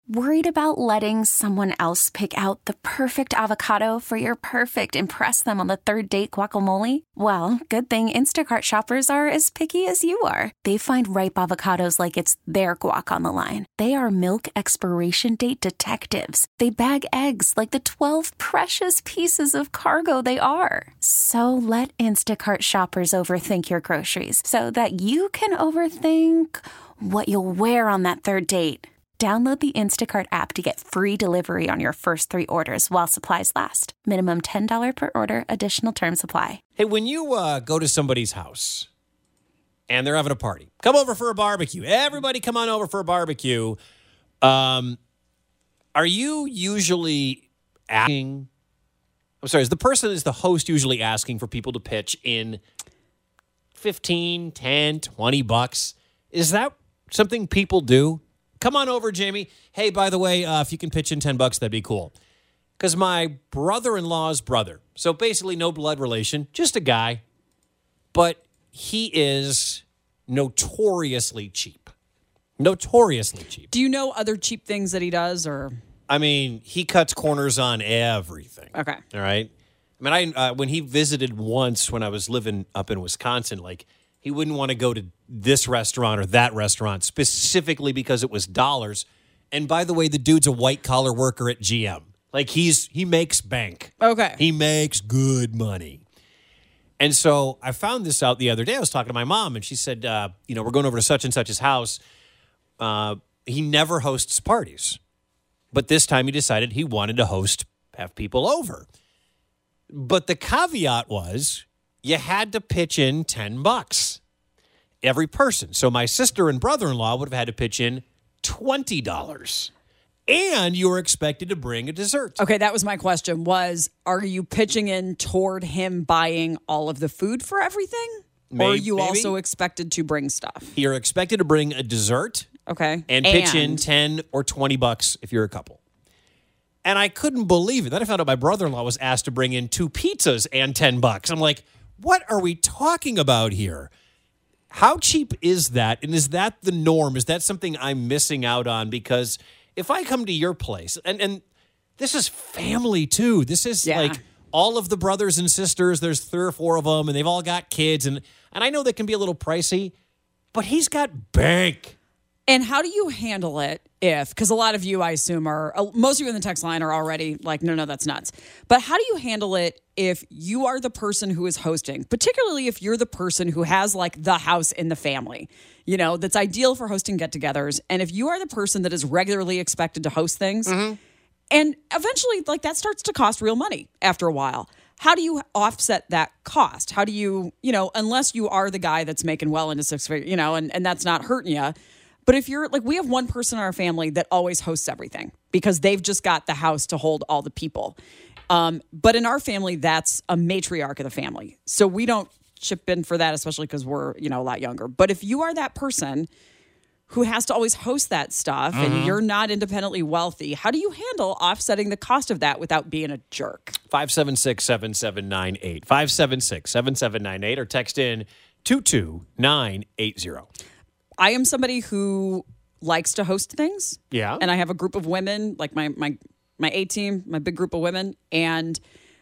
Worried about letting someone else pick out the perfect avocado for your perfect impress them on the third date guacamole? Well, good thing Instacart shoppers are as picky as you are. They find ripe avocados like it's their guac on the line. They are milk expiration date detectives. They bag eggs like the 12 precious pieces of cargo they are. So let Instacart shoppers overthink your groceries so that you can overthink what you'll wear on that third date. Download the Instacart app to get free delivery on your first 3 orders while supplies last. Minimum $10 per order. Additional terms apply. Hey, when you go to somebody's house and they're having a party, come over for a barbecue. Everybody come on over for a barbecue. Are you usually asking? I'm sorry, is the host usually asking for people to pitch in $15, $10, $20? Is that something people do? Come on over, Jamie. Hey, by the way, if you can pitch in $10, that'd be cool. Because my brother-in-law's brother, so basically no blood relation, just a guy, but he is notoriously cheap. Notoriously cheap. Do you know other cheap things that he does, or? I mean, he cuts corners on everything. Okay. All right? I mean, when he visited once when I was living up in Wisconsin, like, he wouldn't want to go to this restaurant or that restaurant specifically because it was dollars. And by the way, the dude's a white-collar worker at GM. Like, he makes bank. Okay. He makes good money. And so I found this out the other day. I was talking to my mom, and she said, we're going over to such and such's house. He never hosts parties. But this time he decided he wanted to have people over. But the caveat was you had to pitch in $10 every person. So my sister and brother-in-law would have had to pitch in $20. And you were expected to bring a dessert. Okay, that was my question. Are you pitching in toward him buying all of the food for everything? Or are you also expected to bring stuff? You're expected to bring a dessert. Okay. And pitch in $10 or $20 if you're a couple. And I couldn't believe it. Then I found out my brother-in-law was asked to bring in 2 pizzas and $10. I'm like, what are we talking about here? How cheap is that? And is that the norm? Is that something I'm missing out on? Because if I come to your place, and this is family too. This is like all of the brothers and sisters. There's 3 or 4 of them, and they've all got kids. And I know that can be a little pricey, but he's got bank. And how do you handle it because a lot of you, I assume, most of you in the text line are already like, no, that's nuts. But how do you handle it if you are the person who is hosting, particularly if you're the person who has like the house in the family, that's ideal for hosting get-togethers. And if you are the person that is regularly expected to host things, and eventually like that starts to cost real money after a while. How do you offset that cost? How do you, unless you are the guy that's making well into 6 figures, and that's not hurting you. But if you're like, we have one person in our family that always hosts everything because they've just got the house to hold all the people. But in our family, that's a matriarch of the family. So we don't chip in for that, especially because we're, a lot younger. But if you are that person who has to always host that stuff and you're not independently wealthy, how do you handle offsetting the cost of that without being a jerk? 576-7798. 576-7798 or text in 22980. I am somebody who likes to host things. Yeah. And I have a group of women, like my A-team, my big group of women. And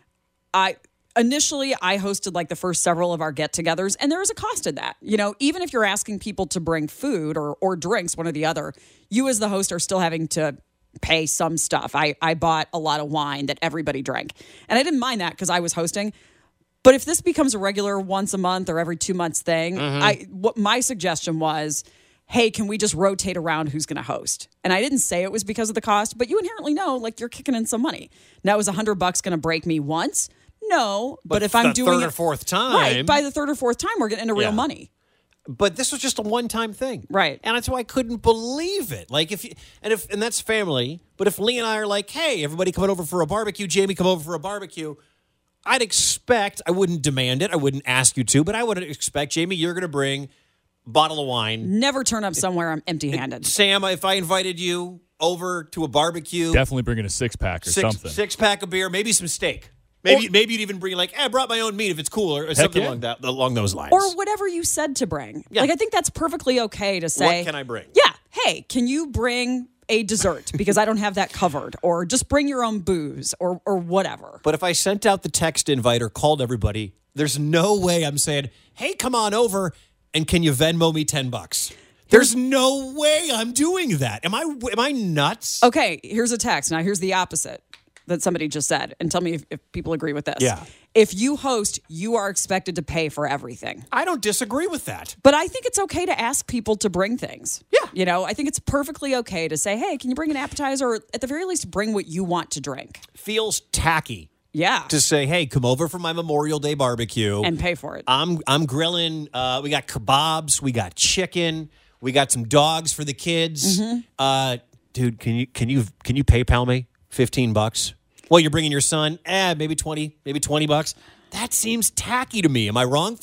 initially I hosted like the first several of our get-togethers, and there is a cost in that. Even if you're asking people to bring food or drinks, one or the other, you as the host are still having to pay some stuff. I bought a lot of wine that everybody drank. And I didn't mind that because I was hosting. But if this becomes a regular once a month or every 2 months thing, what my suggestion was, hey, can we just rotate around who's going to host? And I didn't say it was because of the cost, but you inherently know, like, you're kicking in some money. Now, is $100 going to break me once? No. But if I'm doing the third or fourth time. Right, by the third or fourth time, we're getting into real money. But this was just a one-time thing. Right. And that's why I couldn't believe it. Like, and that's family, but if Lee and I are like, hey, everybody coming over for a barbecue, Jamie, come over for a barbecue, I wouldn't demand it. I wouldn't ask you to, but I would expect, Jamie, you're going to bring a bottle of wine. Never turn up somewhere I'm empty-handed. Sam, if I invited you over to a barbecue. Definitely bringing a 6-pack or something. 6-pack of beer, maybe some steak. Maybe you'd even bring I brought my own meat if it's cool or something along those lines. Or whatever you said to bring. Yeah. Like, I think that's perfectly okay to say. What can I bring? Yeah. Hey, can you bring a dessert because I don't have that covered, or just bring your own booze or whatever. But if I sent out the text invite or called everybody, there's no way I'm saying, hey, come on over and can you Venmo me $10? There's no way I'm doing that. Am I nuts? Okay, here's a text. Now here's the opposite that somebody just said, and tell me if people agree with this. Yeah. If you host, you are expected to pay for everything. I don't disagree with that. But I think it's okay to ask people to bring things. Yeah. You know, I think it's perfectly okay to say, hey, can you bring an appetizer? Or at the very least, bring what you want to drink. Feels tacky. Yeah. To say, hey, come over for my Memorial Day barbecue. And pay for it. I'm grilling. We got kebabs. We got chicken. We got some dogs for the kids. Mm-hmm. Dude, can you PayPal me $15? Well, you're bringing your son. Maybe 20. Maybe $20. That seems tacky to me. Am I wrong?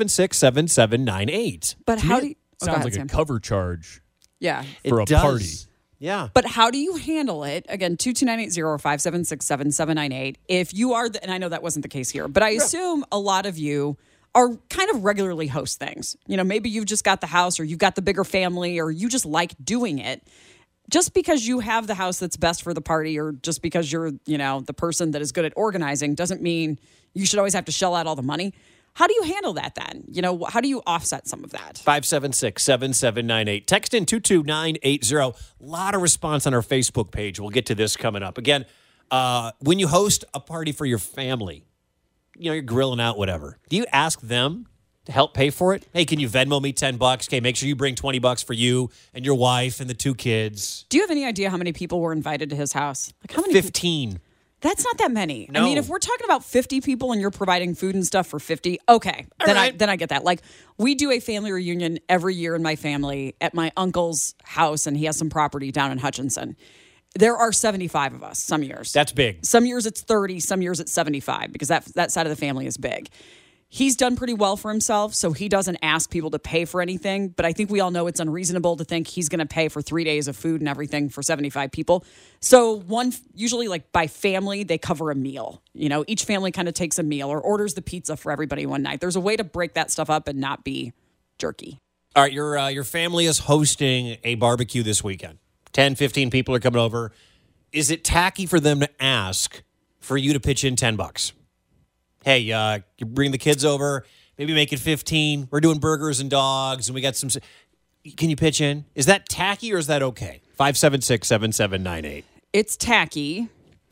576-7798. But how do you... Sounds like a cover charge Yeah. for It a does. party. Yeah. But how do you handle it? Again, 22980 or 576-7798. If you are, and I know that wasn't the case here, but I assume a lot of you are kind of regularly host things. You know, maybe you've just got the house or you've got the bigger family or you just like doing it. Just because you have the house that's best for the party or just because you're, you know, the person that is good at organizing doesn't mean you should always have to shell out all the money. How do you handle that then? You know, how do you offset some of that? 576-7798. Text in 22980. A lot of response on our Facebook page. We'll get to this coming up. Again, when you host a party for your family, you know, you're grilling out, whatever. Do you ask them to help pay for it? Hey, can you Venmo me $10? Okay, make sure you bring $20 for you and your wife and the 2 kids. Do you have any idea how many people were invited to his house? Like how many? 15. That's not that many. No. I mean, if we're talking about 50 people and you're providing food and stuff for 50, okay, then I get that. Like we do a family reunion every year in my family at my uncle's house, and he has some property down in Hutchinson. There are 75 of us some years. That's big. Some years it's 30, some years it's 75 because that side of the family is big. He's done pretty well for himself, so he doesn't ask people to pay for anything. But I think we all know it's unreasonable to think he's going to pay for 3 days of food and everything for 75 people. So usually like by family, they cover a meal. You know, each family kind of takes a meal or orders the pizza for everybody one night. There's a way to break that stuff up and not be jerky. All right, your family is hosting a barbecue this weekend. 10, 15 people are coming over. Is it tacky for them to ask for you to pitch in $10? Hey, you bring the kids over, maybe make it 15. We're doing burgers and dogs, and we got some. Can you pitch in? Is that tacky or is that okay? 576-7798. It's tacky.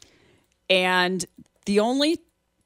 And the only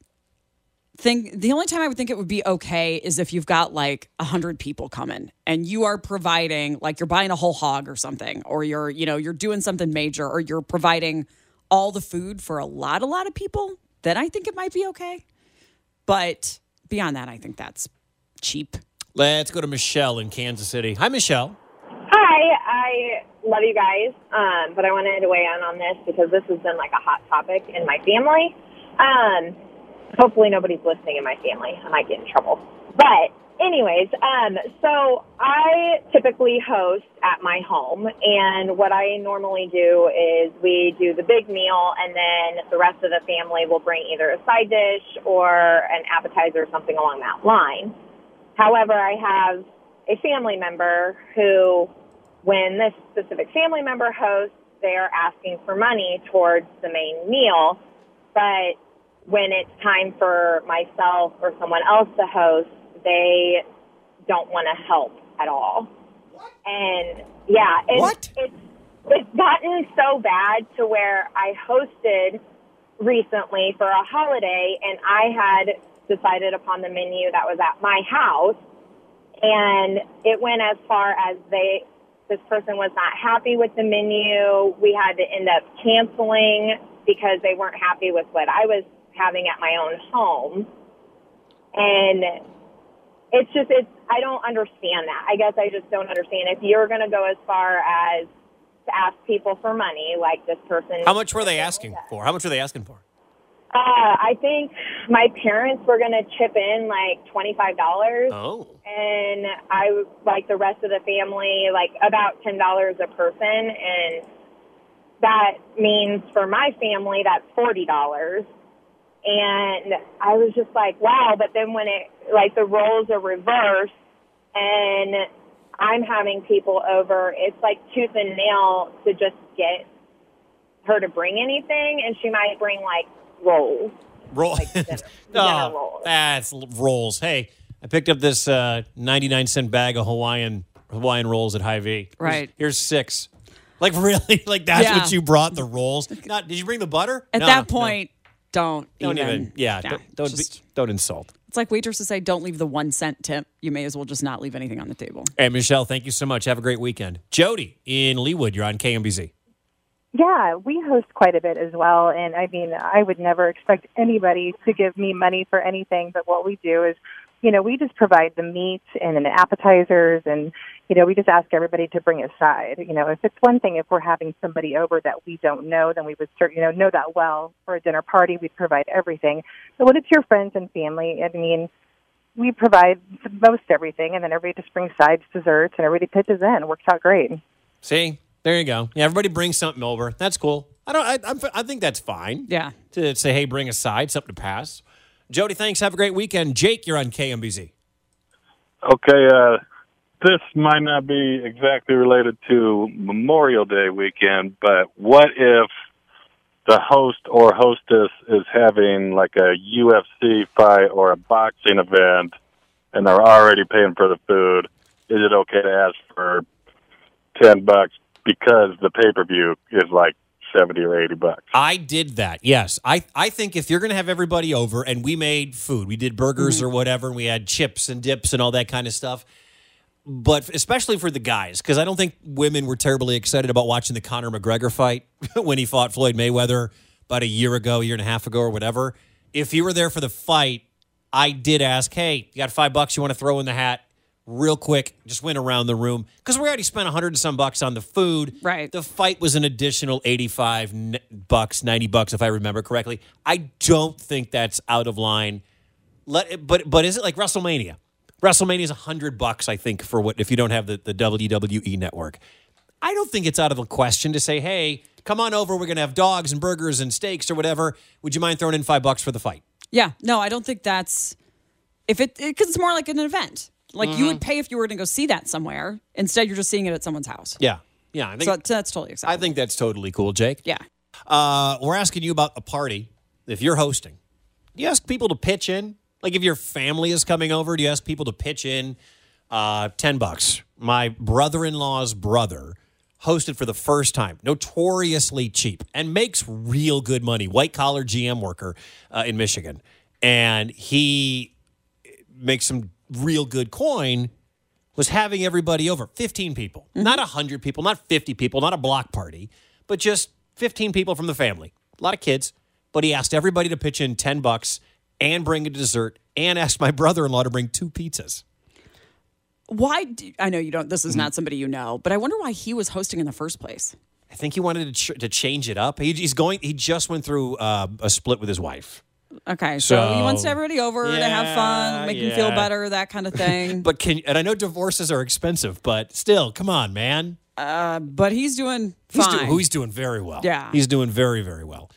time I would think it would be okay is if you've got like 100 people coming and you are providing, like you're buying a whole hog or something, or you're doing something major, or you're providing all the food for a lot of people, then I think it might be okay. But beyond that, I think that's cheap. Let's go to Michelle in Kansas City. Hi, Michelle. Hi, I love you guys, but I wanted to weigh in on this because this has been like a hot topic in my family. Hopefully nobody's listening in my family. I might get in trouble. But anyways, so I typically host at my home, and what I normally do is we do the big meal, and then the rest of the family will bring either a side dish or an appetizer or something along that line. However, I have a family member who, when this specific family member hosts, they are asking for money towards the main meal, but when it's time for myself or someone else to host, they don't want to help at all. What? And yeah, it's gotten so bad to where I hosted recently for a holiday, and I had decided upon the menu that was at my house, and it went as far as this person was not happy with the menu. We had to end up canceling because they weren't happy with what I was having at my own home. And I don't understand that. I guess I just don't understand. If you're going to go as far as to ask people for money, like this person. How much were they asking for? I think my parents were going to chip in like $25. Oh. And I, like the rest of the family, like about $10 a person. And that means for my family, that's $40. And I was just like, wow. But then when the roles are reversed and I'm having people over, it's like tooth and nail to just get her to bring anything, and she might bring like rolls. Like dinner rolls. That's rolls. Hey, I picked up this 99-cent bag of Hawaiian rolls at Hy-Vee. Right. Here's 6. Like, really? Like, that's what you brought, the rolls? Did you bring the butter? At that point, don't even. Yeah, don't insult. It's like waitresses say, don't leave the 1 cent tip. You may as well just not leave anything on the table. Hey, Michelle, thank you so much. Have a great weekend. Jody in Leawood, you're on KMBZ. Yeah, we host quite a bit as well. And I mean, I would never expect anybody to give me money for anything. But what we do is, we just provide the meat and the appetizers. And, we just ask everybody to bring a side. If it's one thing, if we're having somebody over that we don't know, then we would know that well. For a dinner party, we'd provide everything. But when it's your friends and family, I mean, we provide most everything. And then everybody just brings sides, desserts, and everybody pitches in. It works out great. See? There you go. Yeah, everybody brings something over. That's cool. I think that's fine. Yeah. To say, hey, bring a side, something to pass. Jody, thanks. Have a great weekend. Jake, you're on KMBZ. Okay, this might not be exactly related to Memorial Day weekend, but what if the host or hostess is having like a UFC fight or a boxing event and they're already paying for the food? Is it okay to ask for $10 because the pay-per-view is like $70 or $80? I did that, yes. I think if you're going to have everybody over, and we made food, we did burgers or whatever, and we had chips and dips and all that kind of stuff, but especially for the guys, because I don't think women were terribly excited about watching the Conor McGregor fight when he fought Floyd Mayweather about a year and a half ago or whatever. If you were there for the fight, I did ask, hey, you got $5 you want to throw in the hat? Real quick, just went around the room because we already spent $100 and some bucks on the food. Right. The fight was an additional $85, $90 if I remember correctly. I don't think that's out of line. But is it like WrestleMania? WrestleMania is $100, I think, for what if you don't have the WWE network. I don't think it's out of the question to say, hey, come on over. We're going to have dogs and burgers and steaks or whatever. Would you mind throwing in $5 for the fight? Yeah. No, I don't think that's because it's more like an event. Like you would pay if you were going to go see that somewhere. Instead, you're just seeing it at someone's house. Yeah. I think so that's totally acceptable. I think that's totally cool, Jake. Yeah. We're asking you about a party. If you're hosting, do you ask people to pitch in? Like if your family is coming over, do you ask people to pitch in $10? My brother-in-law's brother hosted for the first time, notoriously cheap, and makes real good money. White-collar GM worker in Michigan. And he makes some real good coin, was having everybody over. 15 people. Not 100 people, not 50 people, not a block party, but just 15 people from the family. A lot of kids. But he asked everybody to pitch in $10 and bring a dessert and asked my brother-in-law to bring 2 pizzas. I know you don't, this is not somebody you know, but I wonder why he was hosting in the first place. I think he wanted to change it up. He just went through a split with his wife. Okay, so he wants everybody over to have fun, make him feel better, that kind of thing. And I know divorces are expensive, but still, come on, man. But he's doing fine. He's doing very well. Yeah. He's doing very, very well.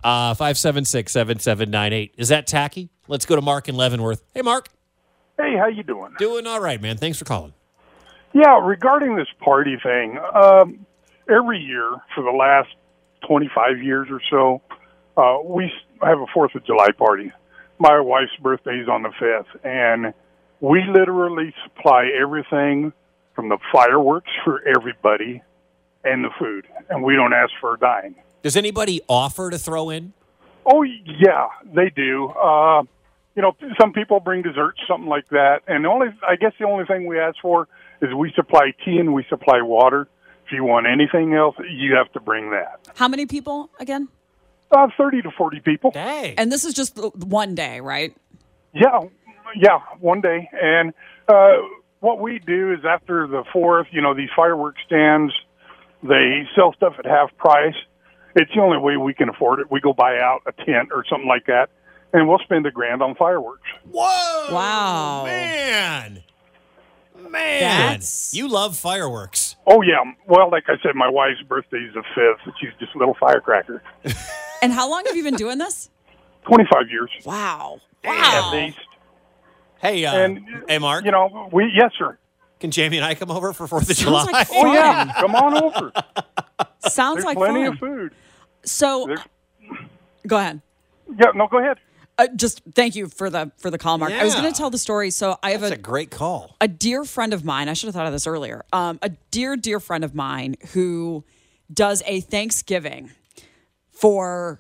576-7798. Is that tacky? Let's go to Mark in Leavenworth. Hey, Mark. Hey, how you doing? Doing all right, man. Thanks for calling. Yeah, regarding this party thing, every year for the last 25 years or so, we have a 4th of July party. My wife's birthday is on the 5th, and we literally supply everything from the fireworks for everybody and the food, and we don't ask for a dime. Does anybody offer to throw in? Oh, yeah, they do. Some people bring desserts, something like that, and I guess the only thing we ask for is we supply tea and we supply water. If you want anything else, you have to bring that. How many people again? 30 to 40 people. Dang. And this is just one day, right? Yeah, one day. And what we do is after the 4th, these fireworks stands, they sell stuff at half price. It's the only way we can afford it. We go buy out a tent or something like that, and we'll spend $1,000 on fireworks. Whoa! Wow. Man! You love fireworks. Oh, yeah. Well, like I said, my wife's birthday is the 5th. She's just a little firecracker. And how long have you been doing this? 25 years. Wow. At least. Hey, hey, Mark. Yes, sir. Can Jamie and I come over for 4th of Sounds July? like Oh, fun. yeah. Come on over. Sounds There's like plenty fun. of food. So, There's- go ahead. Yeah, no, go ahead. Just thank you for the call, Mark. I was going Yeah. to tell the story. So I have That's a great call. a dear friend of mine. I should have thought of this earlier. A dear friend of mine who does a Thanksgiving for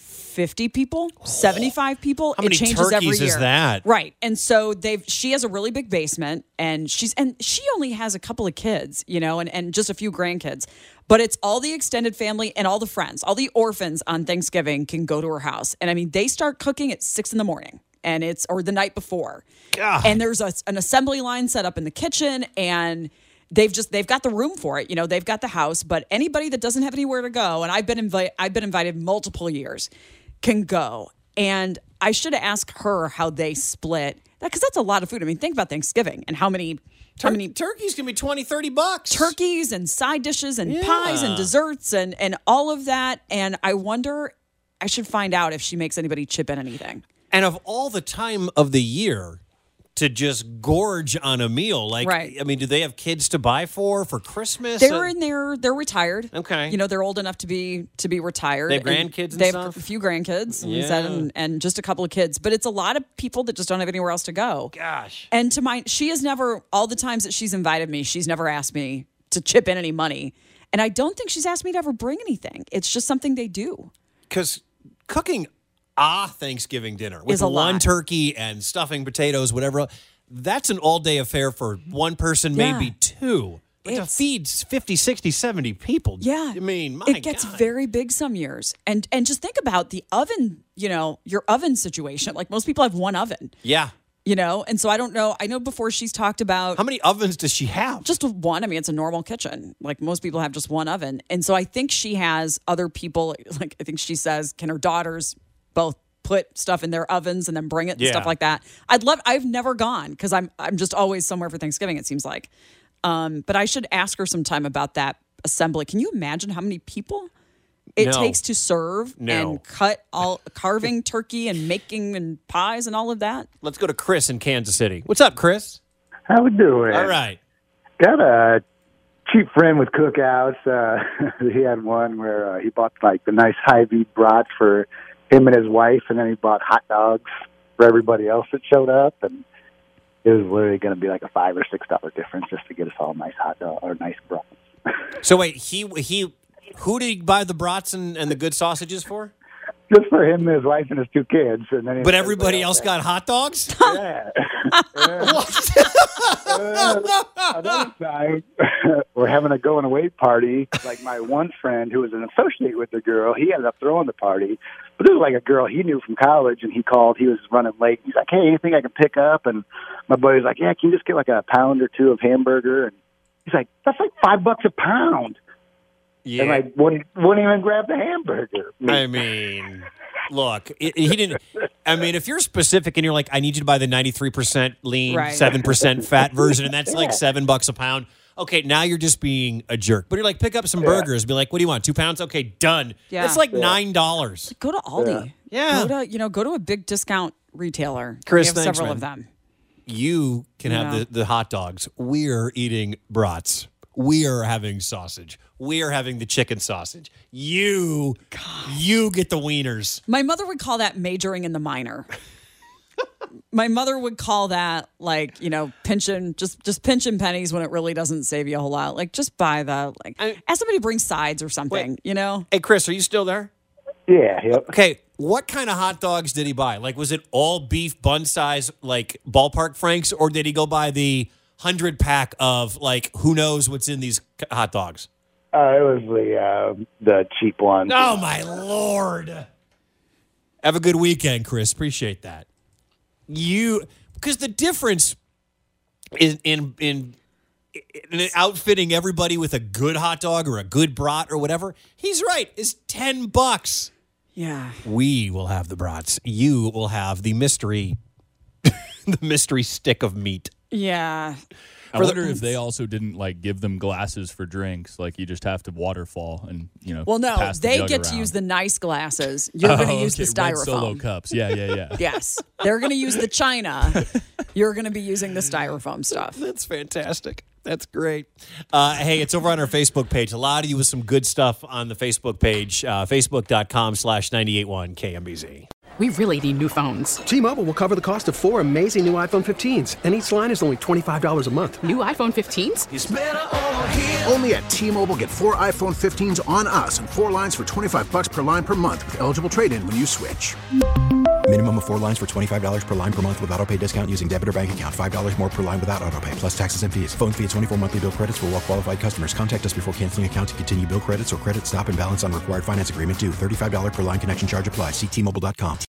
50 people, 75 people. How many it changes every turkeys year. is that? Right. And so she has a really big basement and she only has a couple of kids, and just a few grandkids. But it's all the extended family and all the friends, all the orphans on Thanksgiving can go to her house. And I mean, they start cooking at 6 a.m. or the night before. God. And there's an assembly line set up in the kitchen and they've got the room for it. They've got the house, but anybody that doesn't have anywhere to go, and I've been invited multiple years, can go. And I should ask her how they split that, because that's a lot of food. I mean, think about Thanksgiving and how many Turkeys can be $20-$30. turkeys and side dishes and Yeah. pies and desserts and all of that. And I wonder, I should find out if she makes anybody chip in anything. And of all the time of the year to just gorge on a meal, Right. I mean, do they have kids to buy for Christmas? They're retired. Okay. They're old enough to be retired. They have grandkids and they have stuff? a few grandkids Yeah. and just a couple of kids. But it's a lot of people that just don't have anywhere else to go. Gosh. And she has never, all the times that she's invited me, she's never asked me to chip in any money. And I don't think she's asked me to ever bring anything. It's just something they do. Because cooking Thanksgiving dinner with Is a one lot. turkey and stuffing, potatoes, whatever, that's an all-day affair for one person, Yeah. maybe two. But to It's- feed 50, 60, 70 people, Yeah. I mean, my it gets God. very big some years. And just think about the oven, your oven situation. Like most people have one oven, Yeah. and so I don't know. I know before she's talked about How many ovens does she have? just one. I mean, it's a normal kitchen. Like most people have just one oven. And so I think she has other people, like I think she says, can her daughters both put stuff in their ovens and then bring it and Yeah. stuff like that. I've never gone because I'm just always somewhere for Thanksgiving, it seems like. But I should ask her sometime about that assembly. Can you imagine how many people it No. takes to serve No. and carving turkey and making and pies and all of that? Let's go to Chris in Kansas City. What's up, Chris? How we doing? All right. Got a cheap friend with cookouts. He had one where he bought like the nice Hy-Vee brats for him and his wife, and then he bought hot dogs for everybody else that showed up, and it was literally going to be like a $5 or $6 difference just to get us all nice hot dog or nice brats. So wait, who did he buy the brats and the good sausages for? Just for him and his wife and his two kids, and then But everybody else got hot dogs? Yeah. Another time, we're having a going away party. Like my one friend who was an associate with the girl, he ended up throwing the party. But it was like a girl he knew from college, and he called. He was running late. He's like, "Hey, anything I can pick up?" And my buddy was like, "Yeah, can you just get like a pound or two of hamburger?" And he's like, "That's like $5 a pound." Yeah. And I wouldn't even grab the hamburger. I mean, look, he didn't. I mean, if you're specific and you're like, I need you to buy the 93% lean, Right. 7% fat version, and that's like $7 a pound. Okay, now you're just being a jerk. But you're like, pick up some burgers. Be like, what do you want? 2 pounds? Okay, done. Yeah. That's like $9. Go to Aldi. Yeah. Go to a big discount retailer. Chris, we have thanks, several man. of them. You can have the hot dogs. We're eating brats. We are having sausage. We are having the chicken sausage. You get the wieners. My mother would call that majoring in the minor. My mother would call that like, pinching pennies when it really doesn't save you a whole lot. Like just buy ask somebody to bring sides or something, Hey, Chris, are you still there? Yeah. Yep. Okay, what kind of hot dogs did he buy? Like, was it all beef bun size, like ballpark Franks, or did he go buy the 100-pack of like who knows what's in these hot dogs? It was the cheap one. Oh my Lord! Have a good weekend, Chris. Appreciate that. Because the difference in outfitting everybody with a good hot dog or a good brat or whatever, he's right, is $10. Yeah. We will have the brats. You will have the mystery, the mystery stick of meat. Yeah. I wonder if they also didn't like give them glasses for drinks. Like you just have to waterfall and Well, no, pass the they jug get to around. use the nice glasses. You're going to use the Red Solo styrofoam. cups. Yeah. Yes. They're going to use the china. You're going to be using the styrofoam stuff. That's fantastic. That's great. Hey, it's over on our Facebook page. A lot of you with some good stuff on the Facebook page, facebook.com/981KMBZ. We really need new phones. T-Mobile will cover the cost of 4 amazing new iPhone 15s, and each line is only $25 a month. New iPhone 15s? It's better over here. Only at T-Mobile, get 4 iPhone 15s on us and 4 lines for $25 per line per month with eligible trade-in when you switch. Minimum of 4 lines for $25 per line per month with autopay discount using debit or bank account. $5 more per line without autopay, plus taxes and fees. Phone fee at 24 monthly bill credits for well-qualified customers. Contact us before canceling account to continue bill credits or credit stop and balance on required finance agreement due. $35 per line connection charge applies. See T-Mobile.com.